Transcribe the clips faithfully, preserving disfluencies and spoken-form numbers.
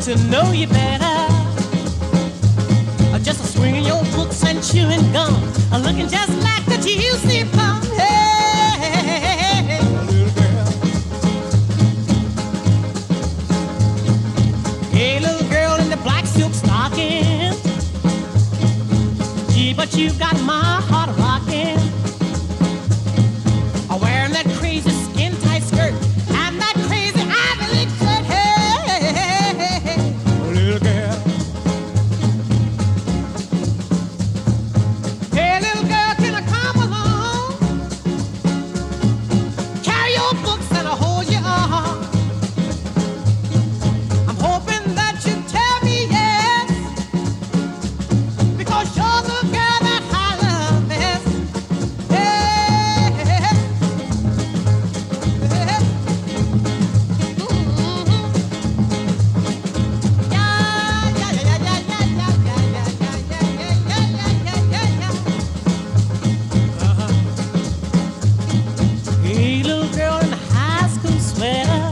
to know you better. Just a swinging your books and chewing gum, looking just like the juicy plum. Hey, little girl. Hey, little girl in the black silk stocking. Gee, but you got my heart rocking. Wearing that crazy skin tight skirt and that crazy ivory shirt. Hey, hey, hey, hey, little girl. Hey, little girl, can I come along? Carry your books and I'll hold you on. I'm hoping that you tell me yes, because you're the girl that I love best. Hey, hey, hey. Hey, little girl in a high school sweater.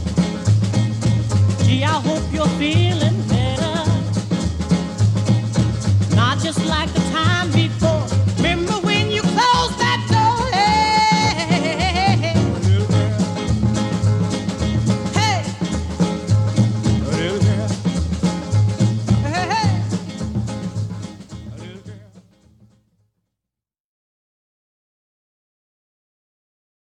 Gee, I hope you're feeling better. Not just like the time